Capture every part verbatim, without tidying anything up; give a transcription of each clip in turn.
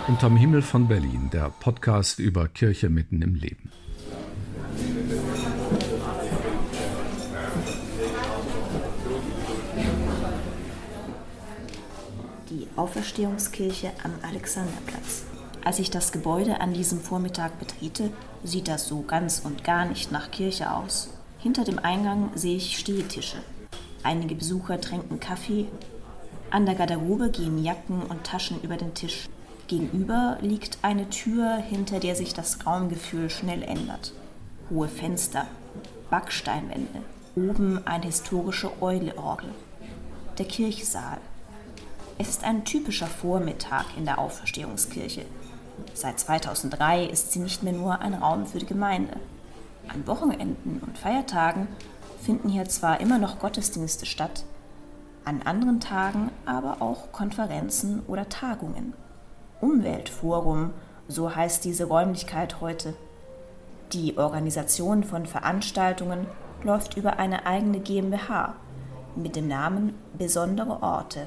Unterm Himmel von Berlin, der Podcast über Kirche mitten im Leben. Die Auferstehungskirche am Alexanderplatz. Als ich das Gebäude an diesem Vormittag betrete, sieht das so ganz und gar nicht nach Kirche aus. Hinter dem Eingang sehe ich Stehtische. Einige Besucher trinken Kaffee. An der Garderobe gehen Jacken und Taschen über den Tisch. Gegenüber liegt eine Tür, hinter der sich das Raumgefühl schnell ändert. Hohe Fenster, Backsteinwände, oben eine historische Eule-Orgel. Der Kirchsaal. Es ist ein typischer Vormittag in der Auferstehungskirche. Seit zweitausenddrei ist sie nicht mehr nur ein Raum für die Gemeinde. An Wochenenden und Feiertagen finden hier zwar immer noch Gottesdienste statt, an anderen Tagen aber auch Konferenzen oder Tagungen. Umweltforum, so heißt diese Räumlichkeit heute. Die Organisation von Veranstaltungen läuft über eine eigene GmbH mit dem Namen Besondere Orte.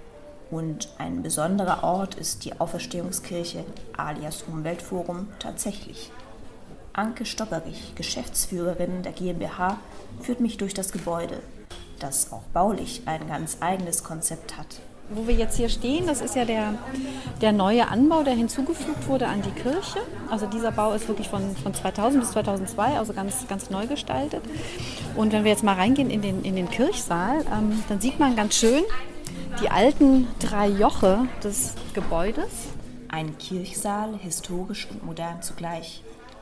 Und ein besonderer Ort ist die Auferstehungskirche alias Umweltforum tatsächlich. Anke Stopperich, Geschäftsführerin der GmbH, führt mich durch das Gebäude, das auch baulich ein ganz eigenes Konzept hat. Wo wir jetzt hier stehen, das ist ja der, der neue Anbau, der hinzugefügt wurde an die Kirche. Also dieser Bau ist wirklich von, von zweitausend bis zweitausendzwei, also ganz, ganz neu gestaltet. Und wenn wir jetzt mal reingehen in den, in den Kirchsaal, ähm, dann sieht man ganz schön die alten drei Joche des Gebäudes. Ein Kirchsaal, historisch und modern zugleich.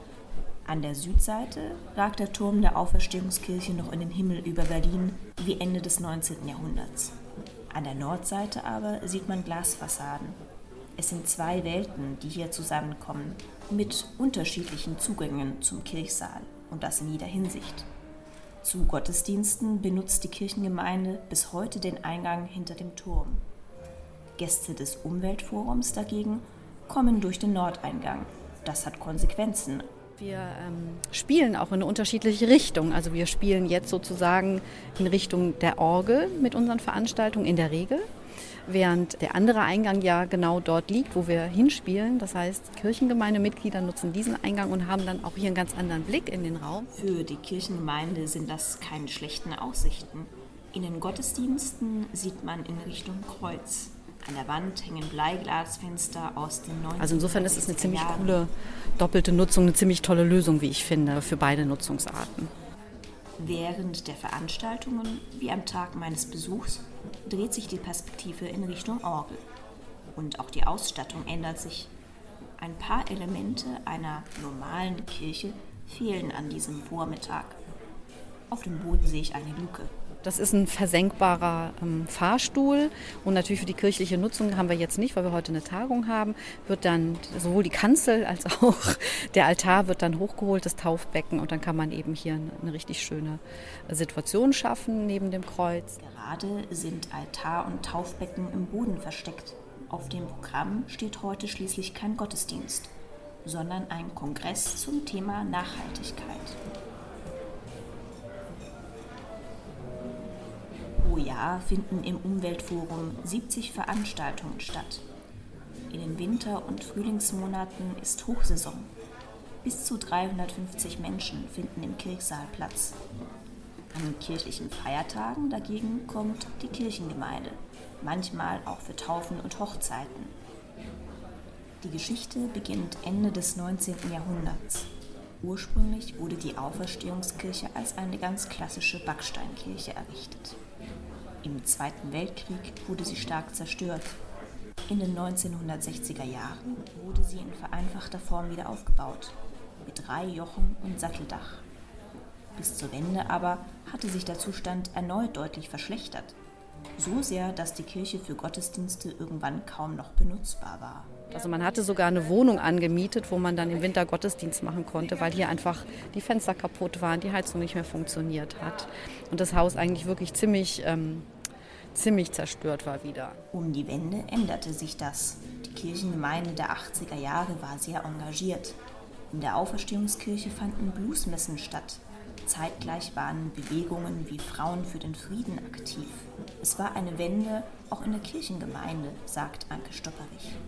An der Südseite ragt der Turm der Auferstehungskirche noch in den Himmel über Berlin wie Ende des neunzehnten Jahrhunderts. An der Nordseite aber sieht man Glasfassaden. Es sind zwei Welten, die hier zusammenkommen, mit unterschiedlichen Zugängen zum Kirchsaal und das in jeder Hinsicht. Zu Gottesdiensten benutzt die Kirchengemeinde bis heute den Eingang hinter dem Turm. Gäste des Umweltforums dagegen kommen durch den Nordeingang. Das hat Konsequenzen. Wir ähm, spielen auch in eine unterschiedliche Richtung. Also wir spielen jetzt sozusagen in Richtung der Orgel mit unseren Veranstaltungen in der Regel, während der andere Eingang ja genau dort liegt, wo wir hinspielen. Das heißt, Kirchengemeindemitglieder nutzen diesen Eingang und haben dann auch hier einen ganz anderen Blick in den Raum. Für die Kirchengemeinde sind das keine schlechten Aussichten. In den Gottesdiensten sieht man in Richtung Kreuz. An der Wand hängen Bleiglasfenster aus den neunzehnhundertsechziger Jahren. Also insofern ist es eine ziemlich coole doppelte Nutzung, eine ziemlich tolle Lösung, wie ich finde, für beide Nutzungsarten. Während der Veranstaltungen, wie am Tag meines Besuchs, dreht sich die Perspektive in Richtung Orgel. Und auch die Ausstattung ändert sich. Ein paar Elemente einer normalen Kirche fehlen an diesem Vormittag. Auf dem Boden sehe ich eine Luke. Das ist ein versenkbarer ähm, Fahrstuhl und natürlich für die kirchliche Nutzung haben wir jetzt nicht, weil wir heute eine Tagung haben, wird dann sowohl die Kanzel als auch der Altar wird dann hochgeholt, das Taufbecken, und dann kann man eben hier eine, eine richtig schöne Situation schaffen neben dem Kreuz. Gerade sind Altar und Taufbecken im Boden versteckt. Auf dem Programm steht heute schließlich kein Gottesdienst, sondern ein Kongress zum Thema Nachhaltigkeit. Pro Jahr finden im Umweltforum siebzig Veranstaltungen statt. In den Winter- und Frühlingsmonaten ist Hochsaison. Bis zu dreihundertfünfzig Menschen finden im Kirchsaal Platz. An kirchlichen Feiertagen dagegen kommt die Kirchengemeinde, manchmal auch für Taufen und Hochzeiten. Die Geschichte beginnt Ende des neunzehnten Jahrhunderts. Ursprünglich wurde die Auferstehungskirche als eine ganz klassische Backsteinkirche errichtet. Im Zweiten Weltkrieg wurde sie stark zerstört. In den neunzehnhundertsechziger Jahren wurde sie in vereinfachter Form wieder aufgebaut, mit drei Jochen und Satteldach. Bis zur Wende aber hatte sich der Zustand erneut deutlich verschlechtert. So sehr, dass die Kirche für Gottesdienste irgendwann kaum noch benutzbar war. Also man hatte sogar eine Wohnung angemietet, wo man dann im Winter Gottesdienst machen konnte, weil hier einfach die Fenster kaputt waren, die Heizung nicht mehr funktioniert hat und das Haus eigentlich wirklich ziemlich, ähm, ziemlich zerstört war wieder. Um die Wende änderte sich das. Die Kirchengemeinde der achtziger Jahre war sehr engagiert. In der Auferstehungskirche fanden Bluesmessen statt. Zeitgleich waren Bewegungen wie Frauen für den Frieden aktiv. Es war eine Wende auch in der Kirchengemeinde, sagt Anke Stopperich.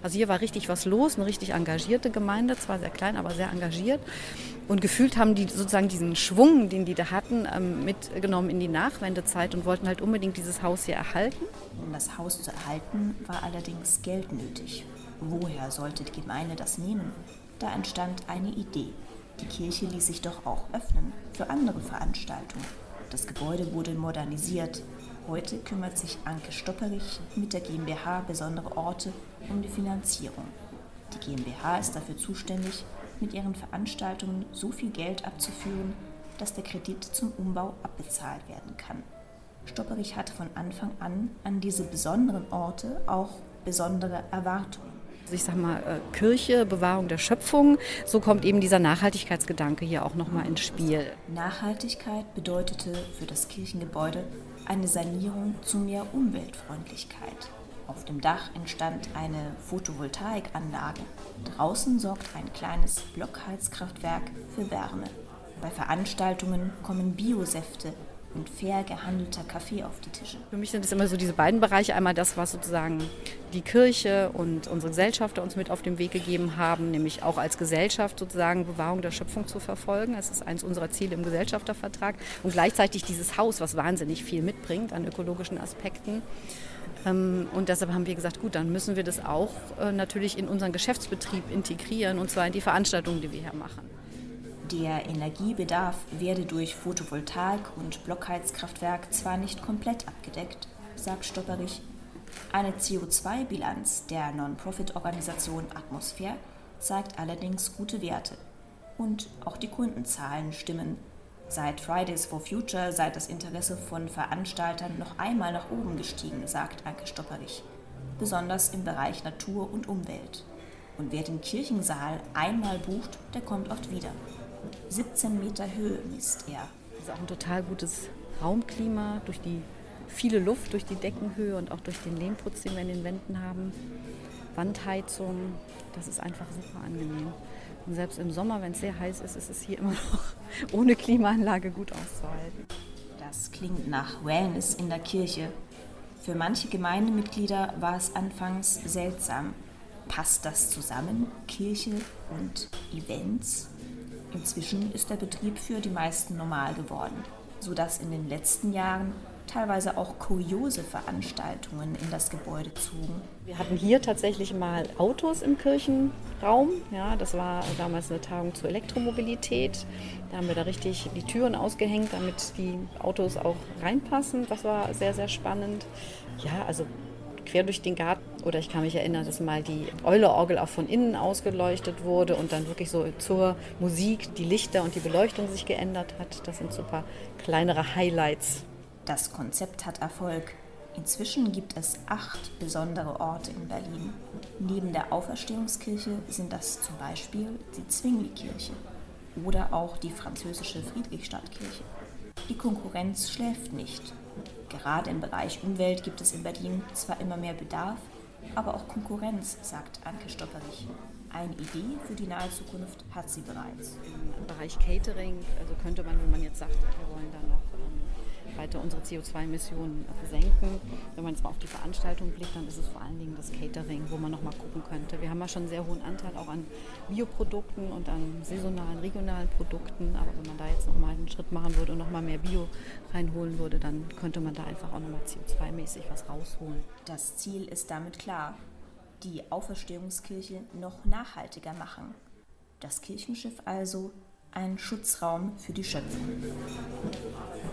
Also hier war richtig was los, eine richtig engagierte Gemeinde, zwar sehr klein, aber sehr engagiert. Und gefühlt haben die sozusagen diesen Schwung, den die da hatten, mitgenommen in die Nachwendezeit und wollten halt unbedingt dieses Haus hier erhalten. Um das Haus zu erhalten, war allerdings Geld nötig. Woher sollte die Gemeinde das nehmen? Da entstand eine Idee. Die Kirche ließ sich doch auch öffnen für andere Veranstaltungen. Das Gebäude wurde modernisiert. Heute kümmert sich Anke Stopperich mit der GmbH Besondere Orte um die Finanzierung. Die GmbH ist dafür zuständig, mit ihren Veranstaltungen so viel Geld abzuführen, dass der Kredit zum Umbau abbezahlt werden kann. Stopperich hatte von Anfang an an diese besonderen Orte auch besondere Erwartungen. Also ich sag mal, Kirche, Bewahrung der Schöpfung, so kommt eben dieser Nachhaltigkeitsgedanke hier auch nochmal ins Spiel. Nachhaltigkeit bedeutete für das Kirchengebäude eine Sanierung zu mehr Umweltfreundlichkeit. Auf dem Dach entstand eine Photovoltaikanlage. Draußen sorgt ein kleines Blockheizkraftwerk für Wärme. Bei Veranstaltungen kommen Biosäfte und fair gehandelter Kaffee auf die Tische. Für mich sind es immer so diese beiden Bereiche. Einmal das, was sozusagen die Kirche und unsere Gesellschafter uns mit auf den Weg gegeben haben, nämlich auch als Gesellschaft sozusagen Bewahrung der Schöpfung zu verfolgen. Das ist eines unserer Ziele im Gesellschaftervertrag. Und gleichzeitig dieses Haus, was wahnsinnig viel mitbringt an ökologischen Aspekten. Und deshalb haben wir gesagt, gut, dann müssen wir das auch natürlich in unseren Geschäftsbetrieb integrieren, und zwar in die Veranstaltungen, die wir hier machen. Der Energiebedarf werde durch Photovoltaik und Blockheizkraftwerk zwar nicht komplett abgedeckt, sagt Stopperich. Eine C O zwei Bilanz der Non-Profit-Organisation Atmosphäre zeigt allerdings gute Werte. Und auch die Kundenzahlen stimmen. Seit Fridays for Future sei das Interesse von Veranstaltern noch einmal nach oben gestiegen, sagt Anke Stopperich. Besonders im Bereich Natur und Umwelt. Und wer den Kirchensaal einmal bucht, der kommt oft wieder. siebzehn Meter Höhe misst er. Das ist auch ein total gutes Raumklima durch die viele Luft, durch die Deckenhöhe und auch durch den Lehmputz, den wir in den Wänden haben. Wandheizung, das ist einfach super angenehm. Und selbst im Sommer, wenn es sehr heiß ist, ist es hier immer noch ohne Klimaanlage gut auszuhalten. Das klingt nach Wellness in der Kirche. Für manche Gemeindemitglieder war es anfangs seltsam. Passt das zusammen, Kirche und Events? Inzwischen ist der Betrieb für die meisten normal geworden, sodass in den letzten Jahren teilweise auch kuriose Veranstaltungen in das Gebäude zogen. Wir hatten hier tatsächlich mal Autos im Kirchenraum. Ja, das war damals eine Tagung zur Elektromobilität. Da haben wir da richtig die Türen ausgehängt, damit die Autos auch reinpassen. Das war sehr, sehr spannend. Ja, also quer durch den Garten. Oder ich kann mich erinnern, dass mal die Eulerorgel auch von innen ausgeleuchtet wurde und dann wirklich so zur Musik die Lichter und die Beleuchtung sich geändert hat. Das sind super kleinere Highlights. Das Konzept hat Erfolg. Inzwischen gibt es acht besondere Orte in Berlin. Neben der Auferstehungskirche sind das zum Beispiel die Zwingli-Kirche oder auch die französische Friedrichstadtkirche. Die Konkurrenz schläft nicht. Gerade im Bereich Umwelt gibt es in Berlin zwar immer mehr Bedarf, aber auch Konkurrenz, sagt Anke Stopperich. Eine Idee für die nahe Zukunft hat sie bereits. Im Bereich Catering, also könnte man, wenn man jetzt sagt, wir wollen da noch ähm, weiter unsere C O zwei Emissionen senken. Wenn man jetzt mal auf die Veranstaltung blickt, dann ist es vor allen Dingen das Catering, wo man noch mal gucken könnte. Wir haben ja schon einen sehr hohen Anteil auch an Bioprodukten und an saisonalen, regionalen Produkten. Aber wenn man da jetzt noch mal einen Schritt machen würde und noch mal mehr Bio reinholen würde, dann könnte man da einfach auch noch mal C O zwei mäßig was rausholen. Das Ziel ist damit klar. Die Auferstehungskirche noch nachhaltiger machen. Das Kirchenschiff also ein Schutzraum für die Schöpfung.